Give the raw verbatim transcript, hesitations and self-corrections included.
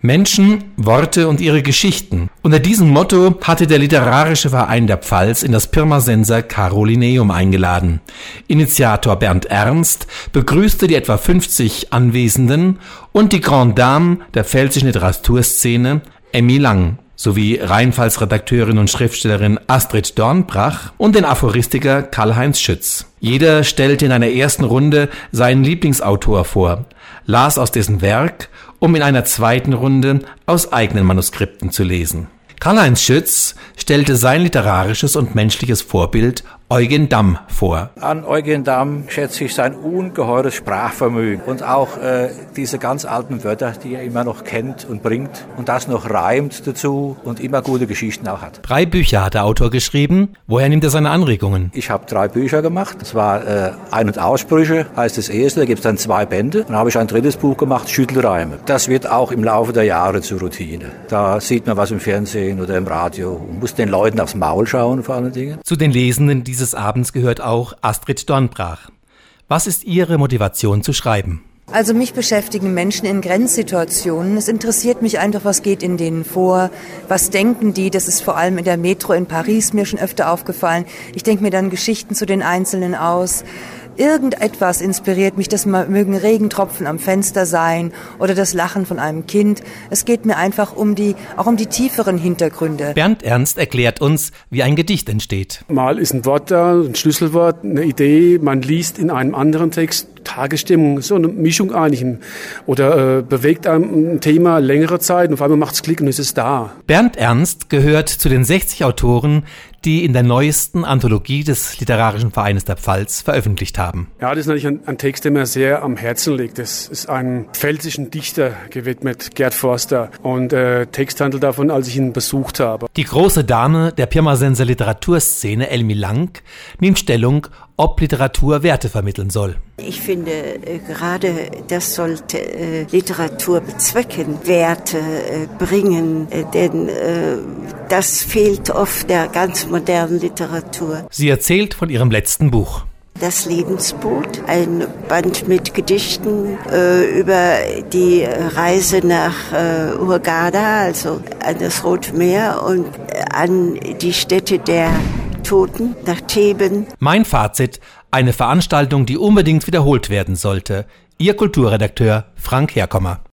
Menschen, Worte und ihre Geschichten. Unter diesem Motto hatte der Literarische Verein der Pfalz in das Pirmasenser Carolinäum eingeladen. Initiator Bernd Ernst begrüßte die etwa fünfzig Anwesenden und die Grande Dame der pfälzischen Literaturszene, Emmy Lang, sowie Rheinpfalz-Redakteurin und Schriftstellerin Astrid Dornbrach und den Aphoristiker Karl-Heinz Schütz. Jeder stellte in einer ersten Runde seinen Lieblingsautor vor, las aus dessen Werk, um in einer zweiten Runde aus eigenen Manuskripten zu lesen. Karl-Heinz Schütz stellte sein literarisches und menschliches Vorbild Eugen Damm vor. An Eugen Damm schätze ich sein ungeheures Sprachvermögen und auch äh, diese ganz alten Wörter, die er immer noch kennt und bringt und das noch reimt dazu und immer gute Geschichten auch hat. Drei Bücher hat der Autor geschrieben. Woher nimmt er seine Anregungen? Ich habe drei Bücher gemacht. Das war äh, Ein- und Aussprüche, heißt das erste. Da gibt es dann zwei Bände. Dann habe ich ein drittes Buch gemacht, Schüttelreime. Das wird auch im Laufe der Jahre zur Routine. Da sieht man was im Fernsehen oder im Radio und muss den Leuten aufs Maul schauen vor allen Dingen. Zu den Lesenden dieses Dieses Abends gehört auch Astrid Dornbrach. Was ist Ihre Motivation zu schreiben? Also mich beschäftigen Menschen in Grenzsituationen. Es interessiert mich einfach, was geht in denen vor, was denken die. Das ist vor allem in der Metro in Paris mir schon öfter aufgefallen. Ich denke mir dann Geschichten zu den Einzelnen aus. Irgendetwas inspiriert mich, das mögen Regentropfen am Fenster sein oder das Lachen von einem Kind. Es geht mir einfach um die, auch um die tieferen Hintergründe. Bernd Ernst erklärt uns, wie ein Gedicht entsteht. Mal ist ein Wort da, ein Schlüsselwort, eine Idee, man liest in einem anderen Text Tagesstimmung, so eine Mischung eigentlich. Oder äh, bewegt einem ein Thema längere Zeit und auf einmal macht es Klick und es ist da. Bernd Ernst gehört zu den sechzig Autoren, die in der neuesten Anthologie des Literarischen Vereines der Pfalz veröffentlicht haben. Ja, das ist natürlich ein, ein Text, der mir sehr am Herzen liegt. Das ist einem pfälzischen Dichter gewidmet, Gerd Forster. Und äh, Text handelt davon, als ich ihn besucht habe. Die große Dame der Pirmasenser Literaturszene, Emmy Lang, nimmt Stellung, ob Literatur Werte vermitteln soll. Ich finde, äh, gerade das sollte äh, Literatur bezwecken, Werte äh, bringen, äh, denn äh, das fehlt oft der ganz modernen Literatur. Sie erzählt von ihrem letzten Buch. Das Lebensboot, ein Band mit Gedichten äh, über die Reise nach äh, Hurghada, also an das Rote Meer und äh, an die Stätte der Toten, nach Theben. Mein Fazit, eine Veranstaltung, die unbedingt wiederholt werden sollte. Ihr Kulturredakteur Frank Herkommer.